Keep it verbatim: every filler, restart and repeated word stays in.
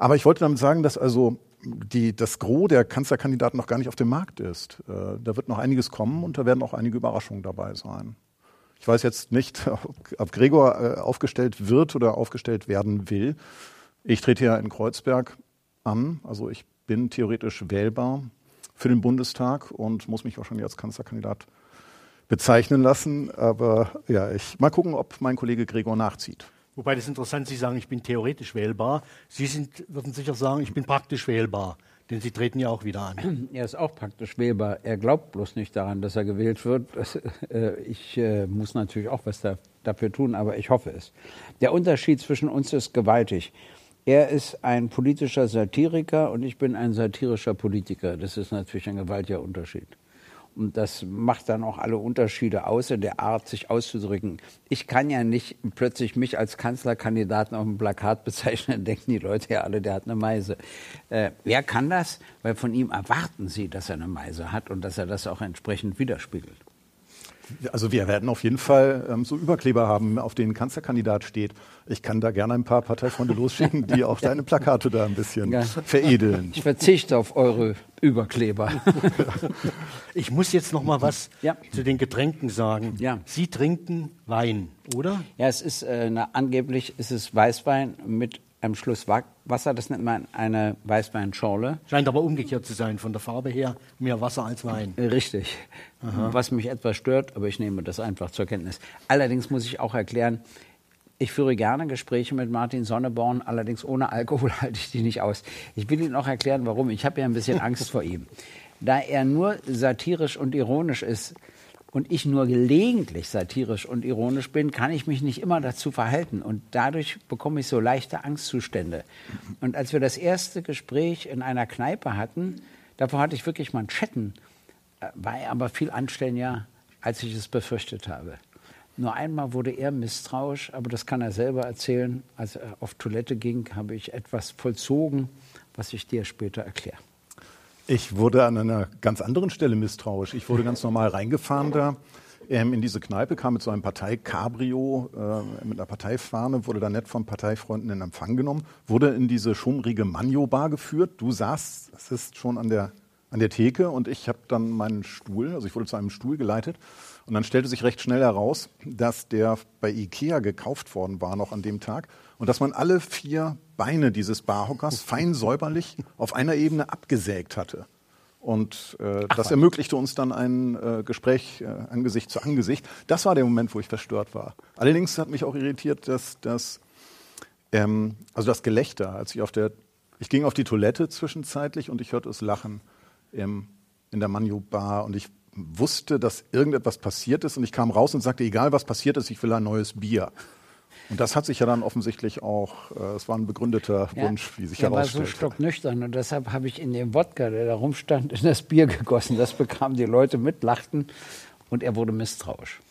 Aber ich wollte damit sagen, dass also die, das Gros der Kanzlerkandidaten noch gar nicht auf dem Markt ist. Äh, da wird noch einiges kommen und da werden auch einige Überraschungen dabei sein. Ich weiß jetzt nicht, ob, ob Gregor äh, aufgestellt wird oder aufgestellt werden will. Ich trete ja in Kreuzberg an, also ich bin theoretisch wählbar für den Bundestag und muss mich wahrscheinlich als Kanzlerkandidat bezeichnen lassen. Aber ja, ich mal gucken, ob mein Kollege Gregor nachzieht. Wobei das interessant, Sie sagen, ich bin theoretisch wählbar. Sie sind, würden sicher sagen, ich bin praktisch wählbar, denn Sie treten ja auch wieder an. Er ist auch praktisch wählbar. Er glaubt bloß nicht daran, dass er gewählt wird. Das, äh, ich äh, muss natürlich auch was da, dafür tun, aber ich hoffe es. Der Unterschied zwischen uns ist gewaltig. Er ist ein politischer Satiriker und ich bin ein satirischer Politiker. Das ist natürlich ein gewaltiger Unterschied. Und das macht dann auch alle Unterschiede aus in der Art, sich auszudrücken. Ich kann ja nicht plötzlich mich als Kanzlerkandidaten auf dem Plakat bezeichnen, dann denken die Leute ja alle, der hat eine Meise. Äh, wer kann das? Weil von ihm erwarten sie, dass er eine Meise hat und dass er das auch entsprechend widerspiegelt. Also wir werden auf jeden Fall ähm, so Überkleber haben, auf denen Kanzlerkandidat steht. Ich kann da gerne ein paar Parteifreunde losschicken, die auch deine Plakate da ein bisschen ja. veredeln. Ich verzichte auf eure Überkleber. Ich muss jetzt noch mal was ja. zu den Getränken sagen. Ja. Sie trinken Wein, oder? Ja, es ist äh, na, angeblich ist es Weißwein mit einem Schluss Wasser. Das nennt man eine Weißweinschorle. Scheint aber umgekehrt zu sein, von der Farbe her mehr Wasser als Wein. Richtig. Aha. Was mich etwas stört, aber ich nehme das einfach zur Kenntnis. Allerdings muss ich auch erklären, ich führe gerne Gespräche mit Martin Sonneborn, allerdings ohne Alkohol halte ich die nicht aus. Ich will Ihnen auch erklären, warum. Ich habe ja ein bisschen Angst vor ihm. Da er nur satirisch und ironisch ist und ich nur gelegentlich satirisch und ironisch bin, kann ich mich nicht immer dazu verhalten. Und dadurch bekomme ich so leichte Angstzustände. Und als wir das erste Gespräch in einer Kneipe hatten, davor hatte ich wirklich Manschetten, war er aber viel anständiger, als ich es befürchtet habe. Nur einmal wurde er misstrauisch, aber das kann er selber erzählen. Als er auf Toilette ging, habe ich etwas vollzogen, was ich dir später erkläre. Ich wurde an einer ganz anderen Stelle misstrauisch. Ich wurde ganz normal reingefahren da ähm, in diese Kneipe, kam mit so einem Partei-Cabrio, äh, mit einer Parteifahne, wurde da nett von Parteifreunden in Empfang genommen, wurde in diese schummrige Manjo-Bar geführt. Du saßt, das ist schon an der, an der Theke und ich habe dann meinen Stuhl, also ich wurde zu einem Stuhl geleitet und dann stellte sich recht schnell heraus, dass der bei Ikea gekauft worden war noch an dem Tag und dass man alle vier Beine dieses Barhockers fein säuberlich auf einer Ebene abgesägt hatte. Und äh, das was. ermöglichte uns dann ein äh, Gespräch äh, Angesicht zu Angesicht. Das war der Moment, wo ich verstört war. Allerdings hat mich auch irritiert, dass das, ähm, also das Gelächter, als ich auf der, ich ging auf die Toilette zwischenzeitlich und ich hörte es lachen ähm, in der Manjo-Bar und ich wusste, dass irgendetwas passiert ist und ich kam raus und sagte, egal was passiert ist, ich will ein neues Bier. Und das hat sich ja dann offensichtlich auch, äh, es war ein begründeter ja, Wunsch, wie sich herausstellte. Er war so stocknüchtern und deshalb habe ich in den Wodka, der da rumstand, in das Bier gegossen. Das bekamen die Leute mit, lachten und er wurde misstrauisch.